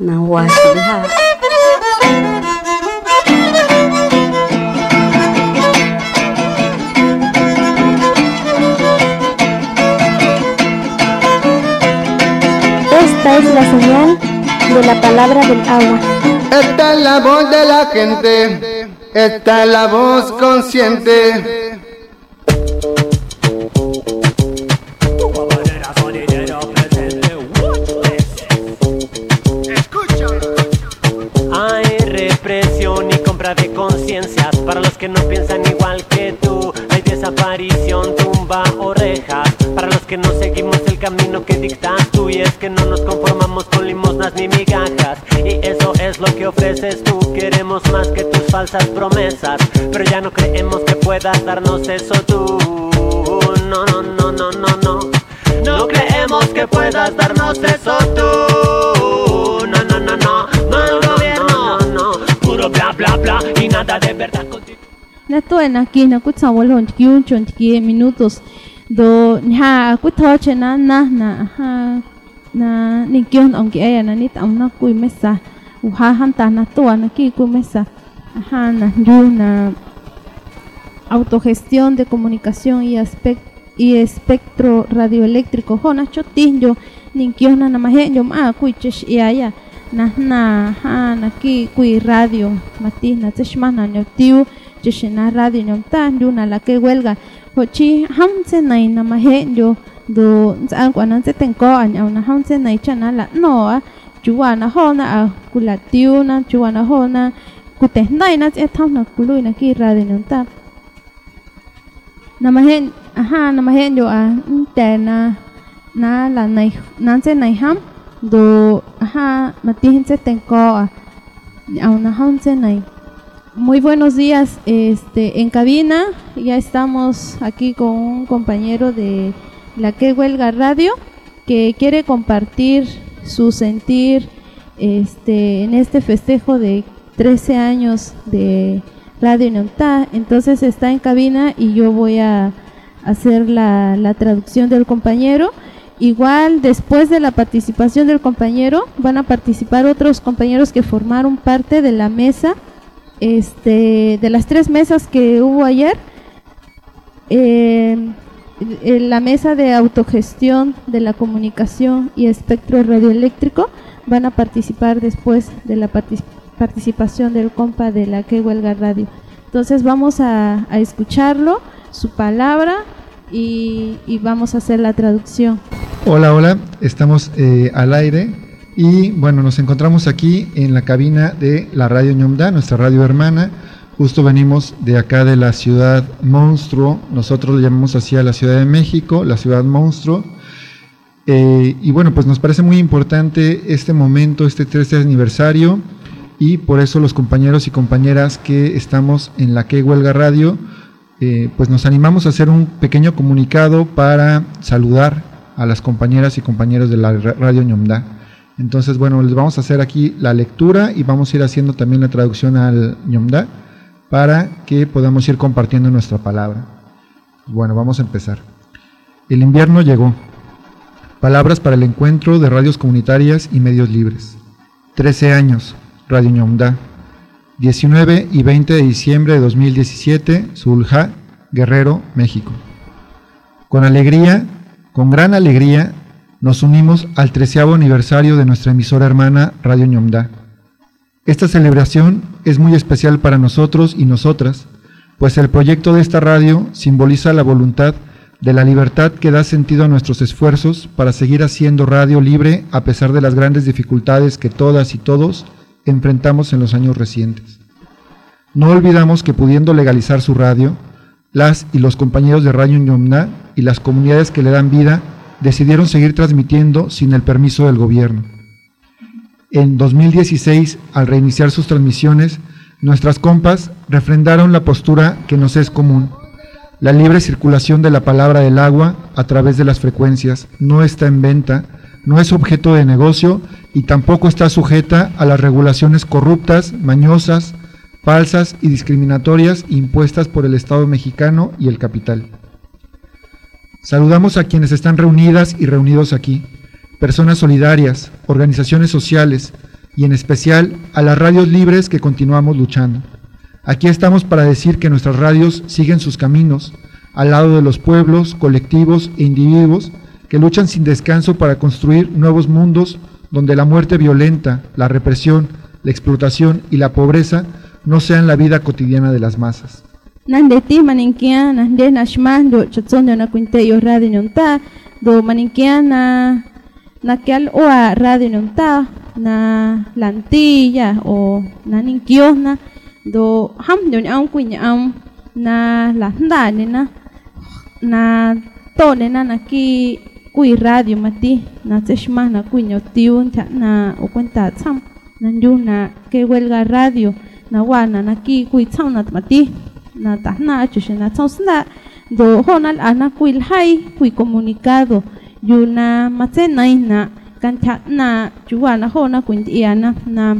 nahuashilha. Esta es la señal de la palabra del agua. Esta es la voz de la gente, esta es la voz consciente. Hay represión y compra de conciencias para los que no piensan igual que tú. Hay desaparición, tumba orejas para los que no seguimos el camino que dictas tú. Y es que no nos conformamos con limosnas ni migajas, y eso es lo que ofreces tú. Queremos más que tus falsas promesas, pero ya no creemos que puedas darnos eso tú. No, no, no, no, no, no. No creemos que puedas darnos eso tú. No, no, no, no. No el gobierno, no, no. Puro bla, bla, bla y nada de verdad contigo. Natuena aquí na kutsawalon kiunchon ki minutos do ha kutoche na nikyon onki aya na nit amna kuy mesa uha hanta na toa na ki kuy mesa na yuna autogestión de comunicación y espectro radioeléctrico hona chotinjo nikyon na mahenjo ma kuy chesh aya na ki kuy radio mati na cheshmana nyotiu cheshina radio nyomta yuna la que huelga hochi hamse nai na mahenjo do an kwana se tenko anya na hamse nai chana la no chuana hona a kulatiuna chuana hona kutehnai na se thawna kului na ki radio nyomta na mahenjo a interna na la nai na se nai ham do mati se tenko a na hamse nai. Muy buenos días, en cabina ya estamos aquí con un compañero de la que huelga radio que quiere compartir su sentir en este festejo de 13 años de Radio Neumta. Entonces está en cabina y yo voy a hacer la traducción del compañero. Igual después de la participación del compañero van a participar otros compañeros que formaron parte de la mesa. De las 3 mesas que hubo ayer, la mesa de autogestión de la comunicación y espectro radioeléctrico van a participar después de la participación del compa de la que huelga radio. Entonces vamos a escucharlo, su palabra y vamos a hacer la traducción. Hola, estamos al aire. Y bueno, nos encontramos aquí en la cabina de la Radio Ñomda, nuestra radio hermana. Justo venimos de acá de la ciudad monstruo, nosotros le llamamos así a la Ciudad de México, la ciudad monstruo. Y bueno, pues nos parece muy importante este momento, este 13 aniversario, y por eso los compañeros y compañeras que estamos en la que huelga radio, pues nos animamos a hacer un pequeño comunicado para saludar a las compañeras y compañeros de la Radio Ñomda. Entonces, bueno, les vamos a hacer aquí la lectura y vamos a ir haciendo también la traducción al Ñomda para que podamos ir compartiendo nuestra palabra. Bueno, vamos a empezar. El invierno llegó. Palabras para el encuentro de radios comunitarias y medios libres. 13 años, Radio Ñomda. 19 y 20 de diciembre de 2017, Zulja, Guerrero, México. Con alegría, con gran alegría, nos unimos al 13º aniversario de nuestra emisora hermana Radio Ñomda. Esta celebración es muy especial para nosotros y nosotras, pues el proyecto de esta radio simboliza la voluntad de la libertad que da sentido a nuestros esfuerzos para seguir haciendo radio libre a pesar de las grandes dificultades que todas y todos enfrentamos en los años recientes. No olvidamos que pudiendo legalizar su radio, las y los compañeros de Radio Ñomda y las comunidades que le dan vida decidieron seguir transmitiendo sin el permiso del gobierno. En 2016, al reiniciar sus transmisiones, nuestras compas refrendaron la postura que nos es común. La libre circulación de la palabra del agua a través de las frecuencias no está en venta, no es objeto de negocio y tampoco está sujeta a las regulaciones corruptas, mañosas, falsas y discriminatorias impuestas por el Estado mexicano y el capital. Saludamos a quienes están reunidas y reunidos aquí, personas solidarias, organizaciones sociales, y en especial a las radios libres que continuamos luchando. Aquí estamos para decir que nuestras radios siguen sus caminos, al lado de los pueblos, colectivos e individuos que luchan sin descanso para construir nuevos mundos donde la muerte violenta, la represión, la explotación y la pobreza no sean la vida cotidiana de las masas. Nandeti maninkia nande nashmando chatsondo na quinteyo radio nyonta do maninkia na kial oa radio nyonta na lantilla o na ninkiona do ham do nyam kunyam na landa na to na ki kui radio mati na tseshma na kuinyo tiun na o cuenta tsam na yuna que huelga radio na wana na ki kui tsam na mati na tahna chushe na tsosna do honal ana kuil hai kui comunicado yuna matena na kanta na juana hona kuindiana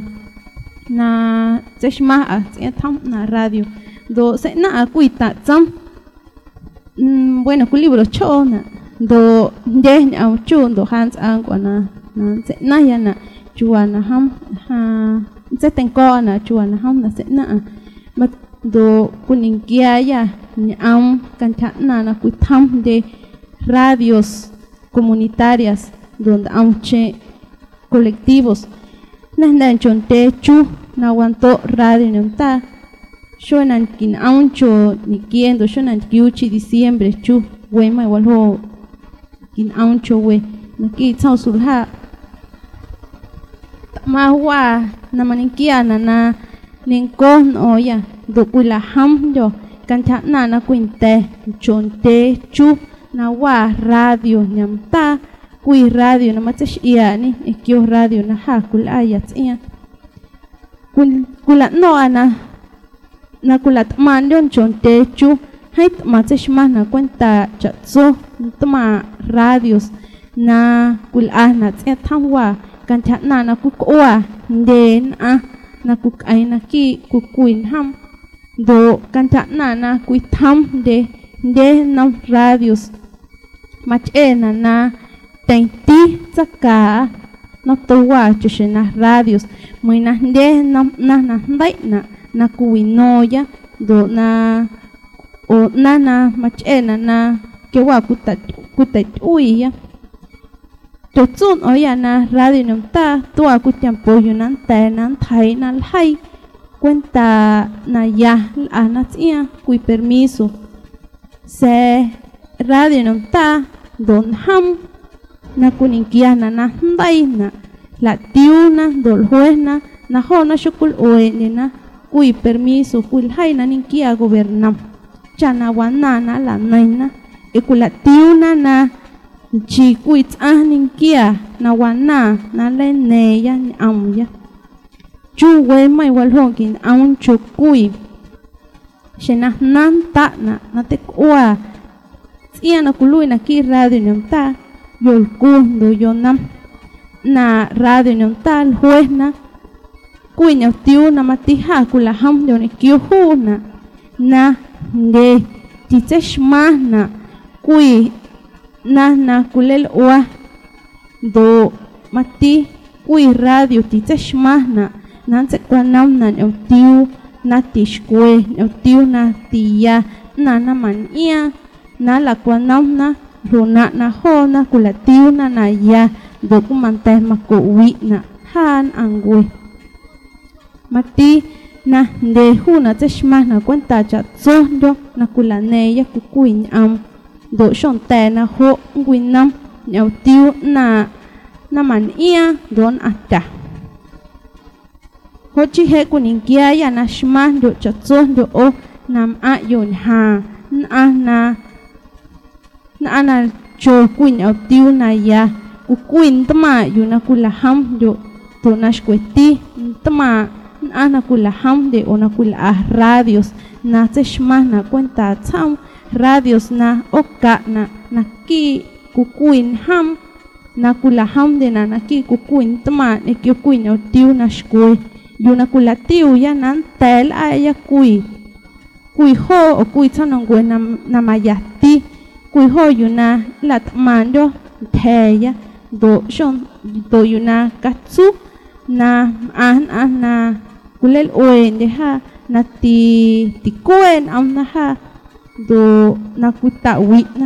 na tseshma a tsam na radio do se na kuita tsam bueno ku libro chona do de au chun do hans an kwana na se na yana juana ham ha se tenko na juana ham na se na mat do kuningia ya ni am kanta na kuitam de radios comunitarias donde auche colectivos na chonte chu na wanto radio nonta shonan kin auncho ni kiendo shonan kiuchi diciembre chu wema walho kin auncho we naki tsau sulha ma wa na maninkiana na ninkon oya do kula hamjo kancha na kuinte chonte chu na wa radio nyamta kui radio na matsesh iani ekyo radio na hakul ayat iya kula no ana na kulat mandon chonte chu hait matsesh na cuenta chatso toma radios na kulana tse thamwa kancha na kukwa den na kukaina ki kukuin ham do kancha na kuitam de na radios machena na tenti tsaka no towa chushena radios muina de na ndai na kuinoya do na o nana machena na kewa kutat uya totsun oya na radio nomta tua kutiam poyunan tenan thainan hai cuenta na ya anatia kui permiso se radio nomta don ham na kuninkiana na ndai na la tiuna dol juezna na hona shukul oenina kui permiso kui hai na ninkia gobernam chana wanana la naina ekulatiuna na chikuit ninkia na wana na leneya ni amya chuwe mai walhongin aun chukui shena nanta na tekwa tia na kului na ki radio nyamta yolkundo yonam na radio nyamta juezna kui nyatiuna matiha kula hamdo ni kyuhuna na de titseshmana kui na kulel wa do mati kui radio titseshmana nanse kwanam na eutiu na tishkwe eutiu na tia na mania na la kwanam na runa na hona kulatiu na ya do kumante makuwi na han angwe mati na ndehuna teshmana cuenta chatsondo na kulaneya kukuin am do shonte na ho winam nyautiu na mania don ata hochi he kuninkia ya na shmando chatsondo o nam ayun ha na cho kuin nyautiu na ya kukuin tama yuna kulaham do to nashkweti tama ana kula hamde o na kula radios na teshmana cuenta tsam radios na oka na ki kukuin ham na kula hamde na ki kukuin tama ne kukuin o tiu na shkwe yuna kula tiu ya nan tel aya kui ho o kui tsanongwe na mayati kui ho yuna lat mando teya do shon do yuna katsu na na kulel uen de ha na ti kuen am na ha do na kuta witna.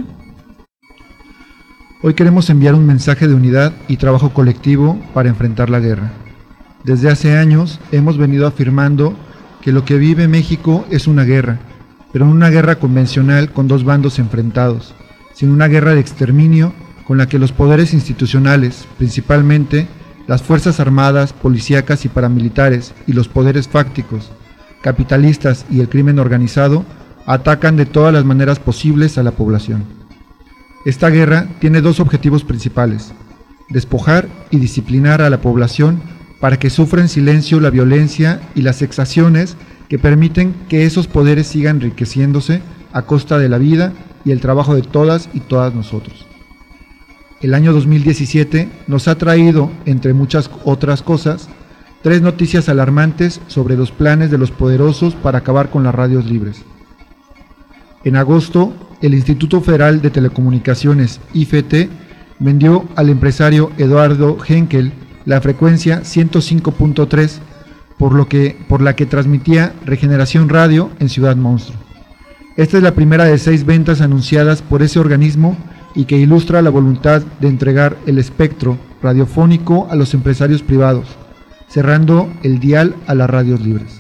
Hoy queremos enviar un mensaje de unidad y trabajo colectivo para enfrentar la guerra. Desde hace años hemos venido afirmando que lo que vive México es una guerra, pero no una guerra convencional con dos bandos enfrentados, sino una guerra de exterminio con la que los poderes institucionales, principalmente las Fuerzas Armadas, policíacas y paramilitares, y los poderes fácticos, capitalistas y el crimen organizado, atacan de todas las maneras posibles a la población. Esta guerra tiene dos objetivos principales: despojar y disciplinar a la población para que sufra en silencio la violencia y las exacciones que permiten que esos poderes sigan enriqueciéndose a costa de la vida y el trabajo de todas y todas nosotros. El año 2017 nos ha traído, entre muchas otras cosas, 3 noticias alarmantes sobre los planes de los poderosos para acabar con las radios libres. En agosto, el Instituto Federal de Telecomunicaciones, IFT, vendió al empresario Eduardo Henkel la frecuencia 105.3, por la que transmitía Regeneración Radio en Ciudad Monstruo. Esta es la primera de 6 ventas anunciadas por ese organismo y que ilustra la voluntad de entregar el espectro radiofónico a los empresarios privados, cerrando el dial a las radios libres.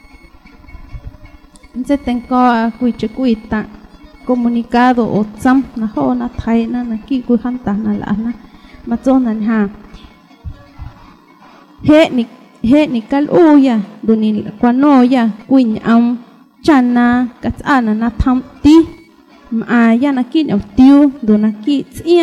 Comunicado o tsam na ho na thai na ki ku han ta na la na ma chon nan ha he ni kal u ya duni kwano ya kuin am chana katana na tham ti ma ya na ki au tiu do na ki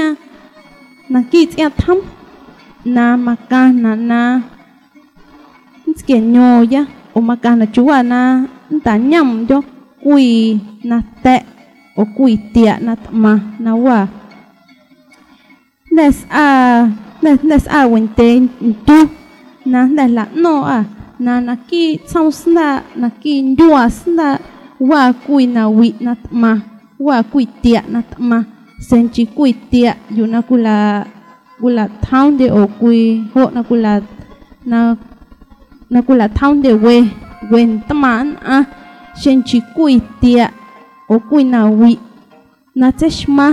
tsia tham na makana na ske nyo ya o makana chuwa na ta nyam jo kui na te o kui tia na ma na wa nes a wente tu na la no a na ki sausna na ki nduasna wa kui na wi na ma wa kui tia na ma senchi kui tia yuna kula town de o kui ho na kula town de we wen taman a senchi kui tia o kui na wi na teshma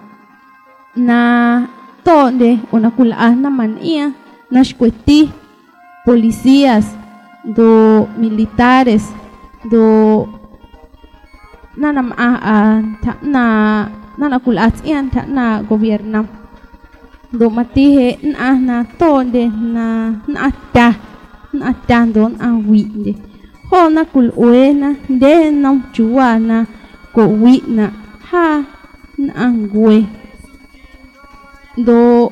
na tonde o na kula na man ia na shkweti policías do militares do nanam na kula ian ta na gobierno do matihe na tonde na ta don a wi de ho na kul uena de nam chuana ko wi na ha na angwe do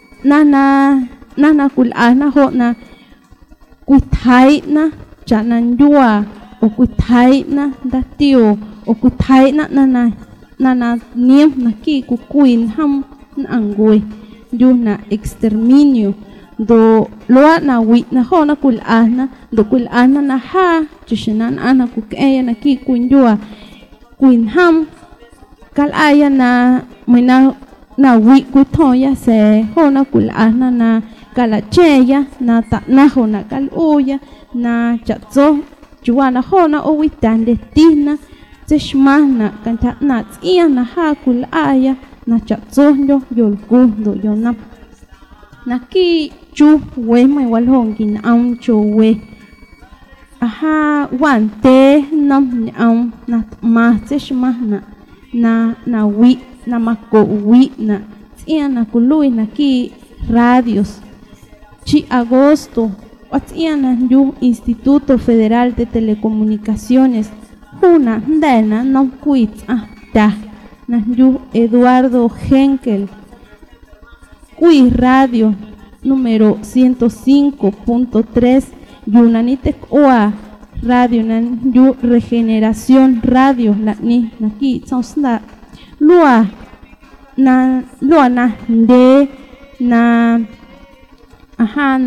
nana kul ana ho na kuthai na chanan dua o kuthai na datio o kuthai na nana niem na ki ku kuin ham na angwe du na exterminio do loa na wi na ho na kul ana do kul ana na ha chishanan ana ku kaya na ki kuin dua kuin ham kal aya na mina na wi ku thoya se ho na kul ana na kala cheya na ta na ho na kal uya na chatzo juana ho na o wi tande tina cheshmana kanta na tsia na ha kul aya na chatzo yo yolku do yona na ki chu we mai wal hong kin am chu we aha wan te nam am na ma cheshmana na wi na mako wi na tsia na kului na ki radios chi agosto watiana yu Instituto Federal de Telecomunicaciones una dena no quit ta na yu Eduardo Henkel Cui Radio número 105.3 Yunanitek Oa Radio nan yu Regeneración Radio la ni na ki tsosna lua na de na aha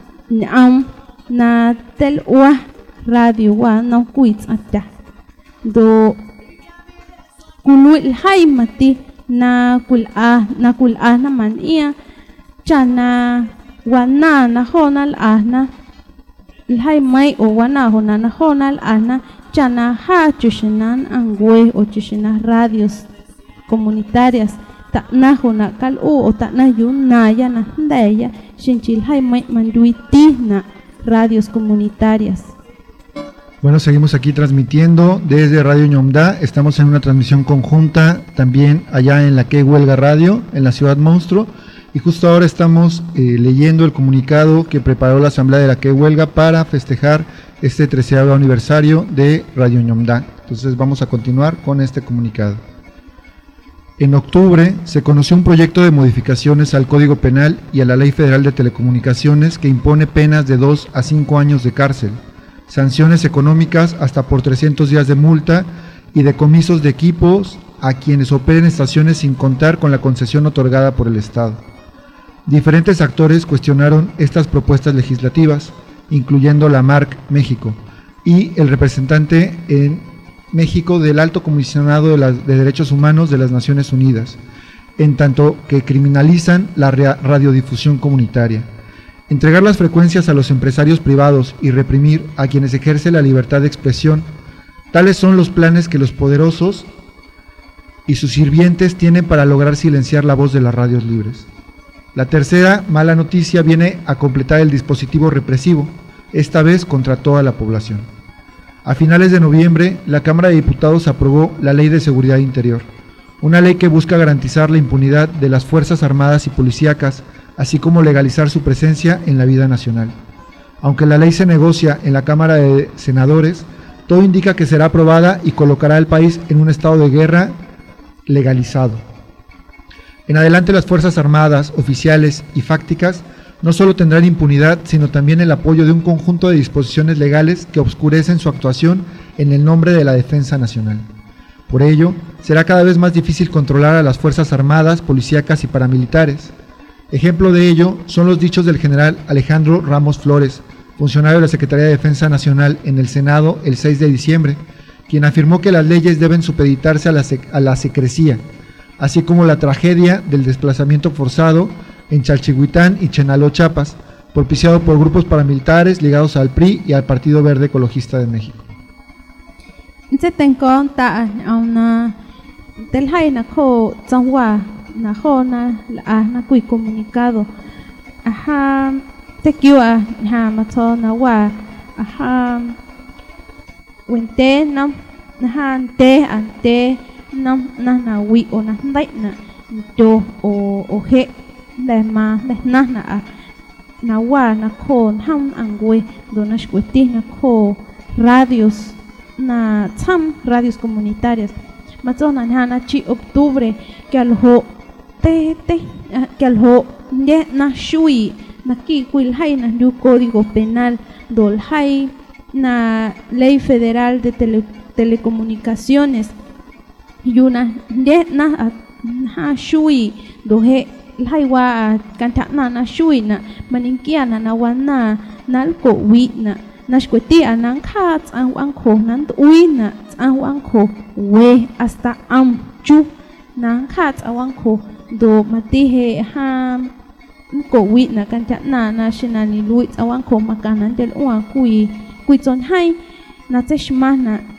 na tel wa radio wa na kuits ata do kulul haimati na kul na man ia chana wana na honal ahna lhai mai o wana hona na honal ahna chana ha chushinan angwe o chushinas radios comunitarias ta na hona kal o ta na yunaya na ndeya shinchil hai mai manduiti na radios comunitarias. Bueno, seguimos aquí transmitiendo desde Radio Ñomda. Estamos en una transmisión conjunta también allá en la Que Huelga Radio, en la Ciudad Monstruo. Y justo ahora estamos leyendo el comunicado que preparó la Asamblea de la Que Huelga para festejar este 13º aniversario de Radio Ñomda. Entonces vamos a continuar con este comunicado. En octubre se conoció un proyecto de modificaciones al Código Penal y a la Ley Federal de Telecomunicaciones que impone penas de 2 a 5 años de cárcel, sanciones económicas hasta por 300 días de multa y decomisos de equipos a quienes operen estaciones sin contar con la concesión otorgada por el Estado. Diferentes actores cuestionaron estas propuestas legislativas, incluyendo la MARC México y el representante en México del Alto Comisionado de Derechos Humanos de las Naciones Unidas, en tanto que criminalizan la radiodifusión comunitaria. Entregar las frecuencias a los empresarios privados y reprimir a quienes ejercen la libertad de expresión, tales son los planes que los poderosos y sus sirvientes tienen para lograr silenciar la voz de las radios libres. La tercera mala noticia viene a completar el dispositivo represivo, esta vez contra toda la población. A finales de noviembre, la Cámara de Diputados aprobó la Ley de Seguridad Interior, una ley que busca garantizar la impunidad de las Fuerzas Armadas y Policíacas, así como legalizar su presencia en la vida nacional. Aunque la ley se negocia en la Cámara de Senadores, todo indica que será aprobada y colocará al país en un estado de guerra legalizado. En adelante, las Fuerzas Armadas, oficiales y fácticas no solo tendrán impunidad, sino también el apoyo de un conjunto de disposiciones legales que obscurecen su actuación en el nombre de la defensa nacional. Por ello, será cada vez más difícil controlar a las Fuerzas Armadas, policíacas y paramilitares. Ejemplo de ello son los dichos del general Alejandro Ramos Flores, funcionario de la Secretaría de Defensa Nacional en el Senado el 6 de diciembre, quien afirmó que las leyes deben supeditarse a la secrecía, así como la tragedia del desplazamiento forzado en Chalchihuitán y Chenaló, Chiapas, propiciado por grupos paramilitares ligados al PRI y al Partido Verde Ecologista de México. Comunicado. Lema lesnahna nawa na kon ham angwe donash kwetih na ko radios na tam radios comunitarias matzona hana chi octubre que alho que alho ye na shui na ki kuil hay na du código penal dol hay na ley federal de telecomunicaciones y una ye na ha shui dohe lhaiwa kanta na shui na maninkia na wana nalko wi na nashkweti anang khat ang kho nan ui na ang kho we hasta chu nang khat awang kho do matihe ha ko wi na kanta na nationally lui awang kho makanan del uwa kui chon hai na cheshma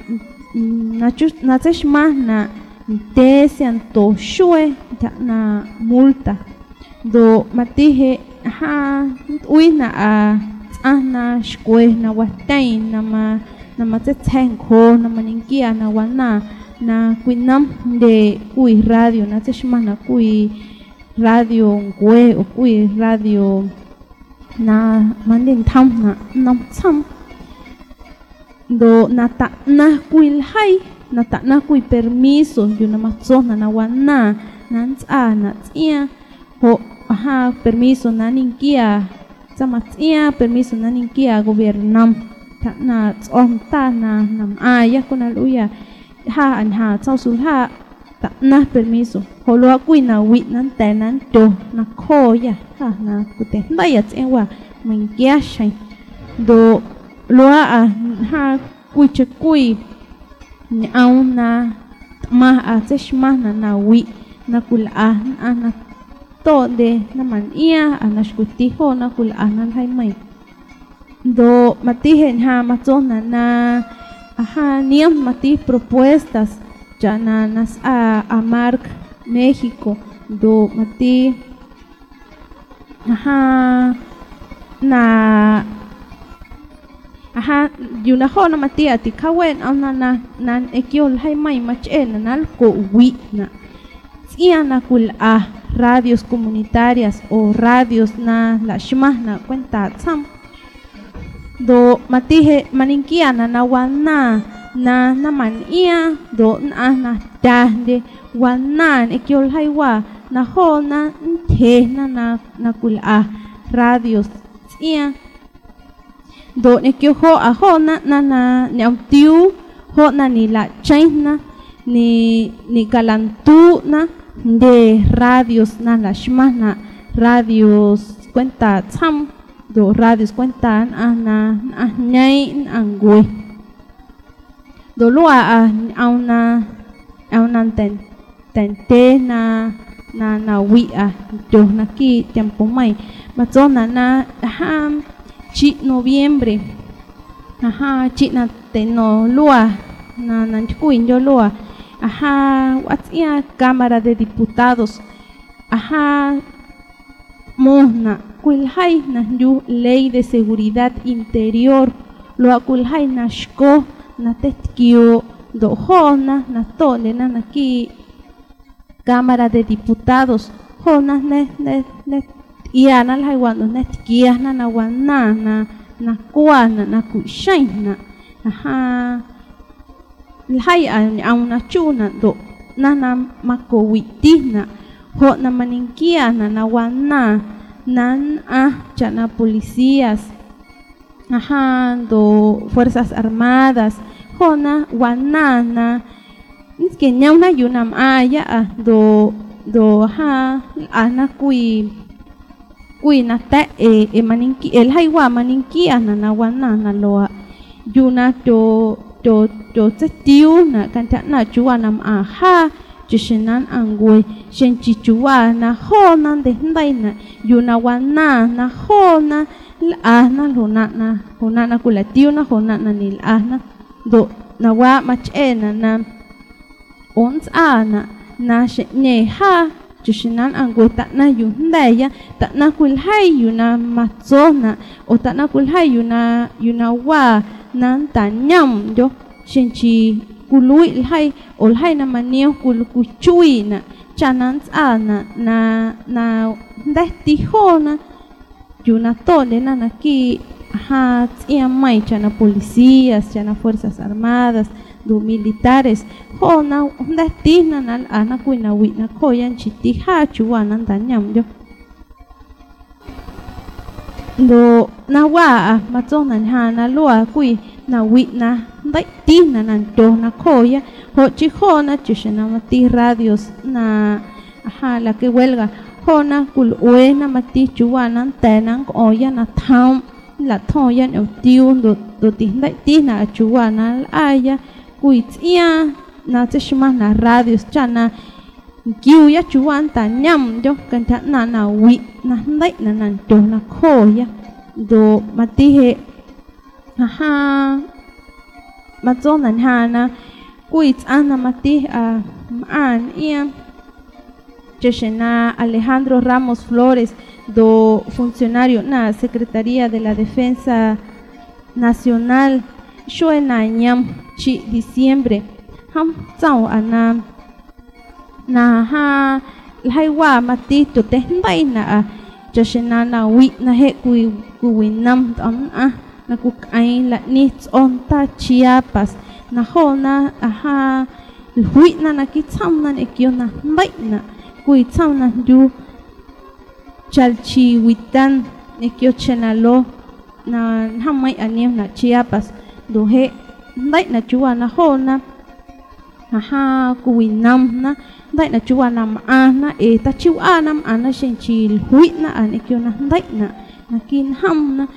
na te sianto shue na multa do matihe ha uina a ana shkwe na watain na matethen kho na maninkia na wana na kuinam de kui radio na teshma na kui radio ngwe o kui radio na mandin tham na nam cham do nata na kuil hai nata na kui permiso yuna matzona na wana nanza na tia ho aha permiso na ninkia tamatia permiso na ninkia gobernam ta na tsomta na nam aya kuna luya ha an ha tsausul ha ta na permiso holo kui na wi nan tenan do na khoya ha na kute ndaya tsewa minkia shai do loa a ha kui chekui ni auna ma a teshma na wi na kula na to de na man ia anashkuti ho na kul anan hai mai do mati hen ha matona na niam mati propuestas ya na nas a Marc México do mati na yuna ho na mati ati kawen na ekiol hai mai machen na ko wi na ia na kul radios comunitarias o radios na la shmahna cuenta tsam do matihe maninkiana na wana na man ia do na tande wana ekiol haiwa na ho na the na kul radios ia do ekio ho na nyautiu ho na ni la china ni galantu na de radios na la shmana radios cuenta tsam do radios cuenta na nyai angwe do lua auna tente na wi do na ki tiempo mai mazona na chi noviembre chi na teno lua na chkuin yo lua watia Cámara de Diputados mohna kulhai na yu ley de seguridad interior lo kulhai na shko na tetkio do hona na tole na ki Cámara de Diputados hona ne iana lai wando ne tkia na wana na kuana na kushaina hai auna chuna do nana makowitina ho na maninkiana na wana nan chana policías do fuerzas armadas hona wanana es que nyauna yunam aya do ana kui na ta maninki el haiwa maninkiana na wana na loa yuna do tiu na kanta na chua nam chishinan angwe shenchi chua na ho nan de ndai na yuna wana na ho na na hona na kula tiu na hona na nil na do na wa machena na ons na shenye chishinan angwe ta na yundaya ta na kulhai yuna matzona o ta na kulhai yuna wa nan tanyam yo shenchi kului hai ol hai na manio kul kuchui na chanans na desti hona yuna tole na ki tia mai chana policías chana fuerzas armadas do militares hona desti na ana kuina wina koyan chiti chuana tanyam yo do na wa matzona na loa kui na wina dai tina nan do na koya ho chi hona chishana mati radios na la que huelga hona kul uena mati chuana tenan oya na tham la thoya no tiu do dai tina chuana aya kuitia na chishma na radios chana kiu ya chuan ta nyam yo kanta na wi na dai na nan do na koya do mati he matzonan hana kuits ana mati an ia cheshena Alejandro Ramos Flores do funcionario na Secretaría de la Defensa Nacional shuena nyam chi diciembre ham tsao ana na laiwa mati to tehnbai na cheshena na wi na he kuwinam na kukain la nits onta Chiapas na hona hui na kitsam na ekyo na mbai na kuitsam na yu chalchiwitan ekyo chenalo na hamai aniem na Chiapas do he mbai na chua na hona kuwinam na mbai na chua na na ta chiwa nam ana shenchi hui na an ekyo na mbai na kin ham na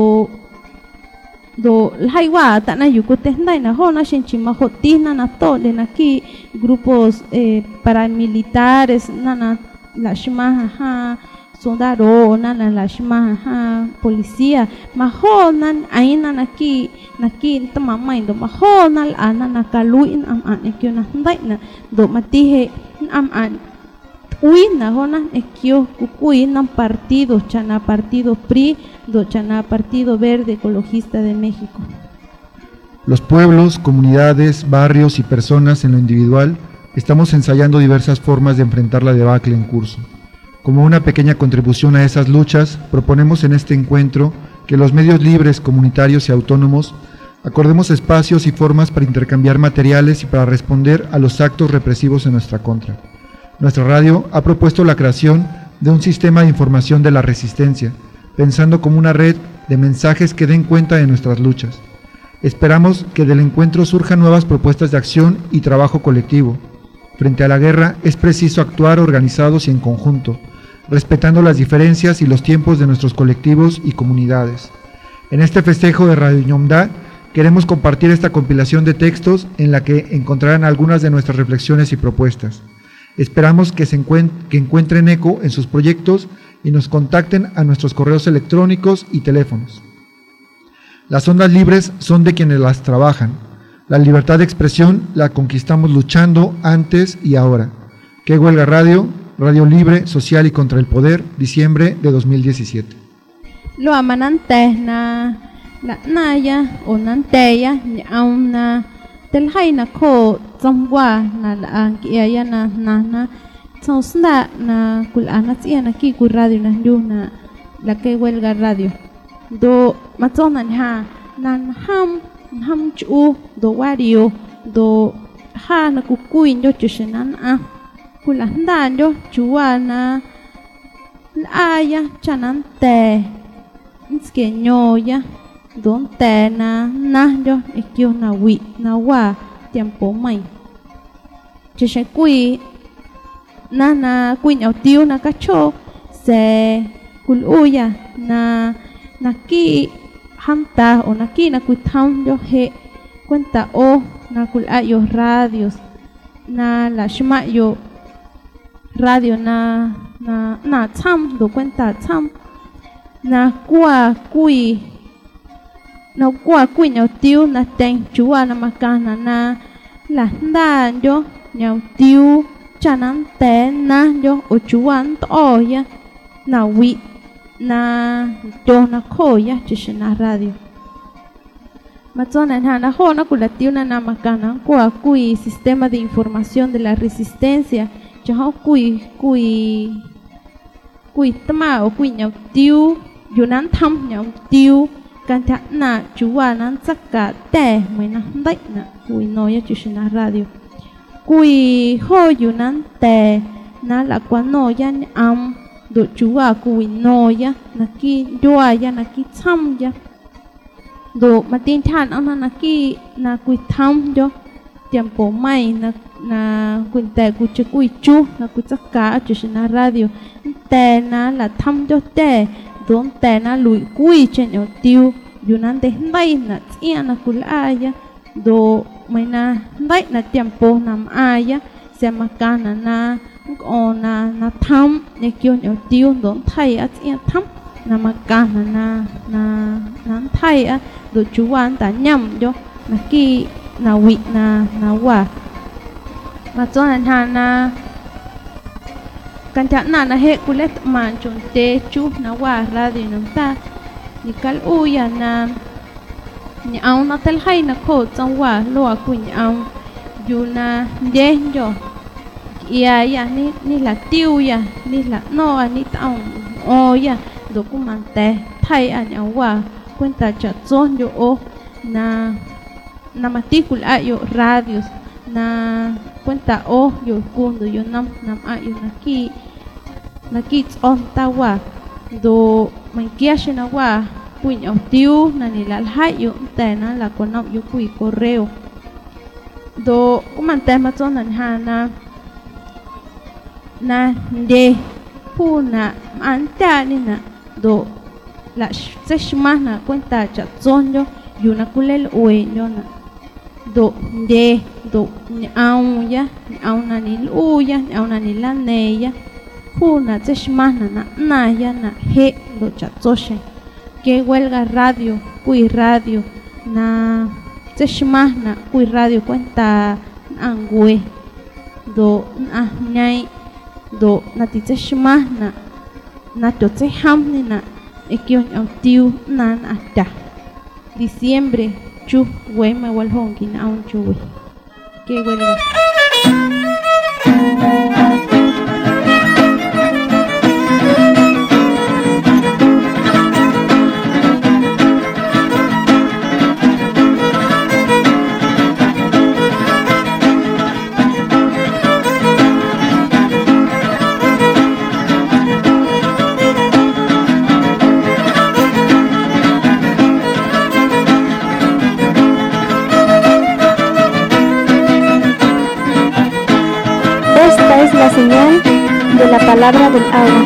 do haiwa ta na yukute ndai na hona shenchi mahotina na to de na ki grupos paramilitares na la shima ha soldado nan la shima ha policía mahonan ainan naki tamamai do mahonal ana kaluin am an ekyo na ndai na do matihe am an uina hona ekyo kukui nam partido chana partido PRI do chana partido Verde Ecologista de México. Los pueblos, comunidades, barrios y personas en lo individual estamos ensayando diversas formas de enfrentar la debacle en curso. Como una pequeña contribución a esas luchas, proponemos en este encuentro que los medios libres, comunitarios y autónomos acordemos espacios y formas para intercambiar materiales y para responder a los actos represivos en nuestra contra. Nuestra radio ha propuesto la creación de un sistema de información de la resistencia, pensando como una red de mensajes que den cuenta de nuestras luchas. Esperamos que del encuentro surjan nuevas propuestas de acción y trabajo colectivo. Frente a la guerra es preciso actuar organizados y en conjunto, respetando las diferencias y los tiempos de nuestros colectivos y comunidades. En este festejo de Radio Ñomda queremos compartir esta compilación de textos en la que encontrarán algunas de nuestras reflexiones y propuestas. Esperamos que encuentren eco en sus proyectos y nos contacten a nuestros correos electrónicos y teléfonos. Las ondas libres son de quienes las trabajan. La libertad de expresión la conquistamos luchando antes y ahora. ¿Qué huelga radio? Radio libre, social y contra el poder, diciembre de 2017. Lo amanantes na la naya o nanteya auna tel haina ko zongwa na la ya na sonsda na kulana tia na ki ku radio na na la que huelga radio do matonan ha nan ham chu do wario do ha na kukuin yo chishenan a kulandan yo chuana aya chanante nske nyoya don te na yo ekyo na wi na wa tiempo mai chishe kui na kui nyau tiu na kacho se kuluya na ki hamta o naki na kuitam yo he cuenta o na kulayo radios na la shma yo radio na tam do cuenta tam na kwa kui nyau tiu na ten chua na makana na la nda yo nyau tiu chanan te na yo o chuan to ya na wi na yo na ko ya chishina radio matona na ho na kulatiu na makana kwa kui sistema de información de la resistencia chaho kui tama o kui nyau tiu yunan tham nyau tiu kanta na chua nan saka te mai na ndai na kui no ya chishina radio kui ho yunan te na la kwano yan am do chua kui no ya naki doa ya naki tham ya do matin than ana naki na kui tham yo tiempo mai na kuinte kuche kui chu na kuchaka chishina radio te na la tham yo te don te na lui kui chen yo tiu yunan de ndai na tia na kulaya do mai na ndai na tiempo nam aya se makana na na tham ne kyo yo tiu don thai a tia tham na makana na thai a do chuan ta nyam yo na ki na wi na wa ma chon na kanta na he kulet man chun te chu na wa radio nam ta ni kal uya na ni au na tel hai na ko chang wa lo ku ni au yu na de yo ya ni la tiu ya ni la no ni tao o ya documente thai an wa cuenta cha zon yo o na matricula yo radios na cuenta o yo kundo yo nam ayo na ki on ta wa do man kiashe na wa puño tiu na ni la hai yo te na la kono yo kui correo do kumante ma zon na de puna anta ni na do la seshmana cuenta cha zonyo yuna kulel ueño na do ni au na ni uya ni au na ni la neya Juna Cheshmana Naya na he lo chatoshe. Que huelga radio, kui radio, na Cheshmana kui radio cuenta angüe. Do ñay do nati Cheshmana na toche hamni na ekyo tiu nan hasta diciembre chu wema walhongi na un chuwe. Que huelga. Esta es la señal de la palabra del agua.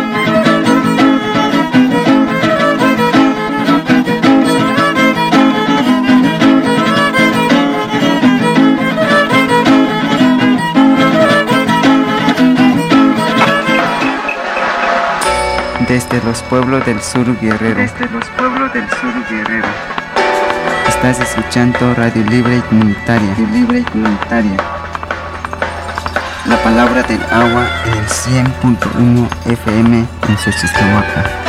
Desde los pueblos del sur Guerrero. Estás escuchando Radio Libre y Comunitaria. La palabra del agua en el 100.1 FM en Xochitlahuaca.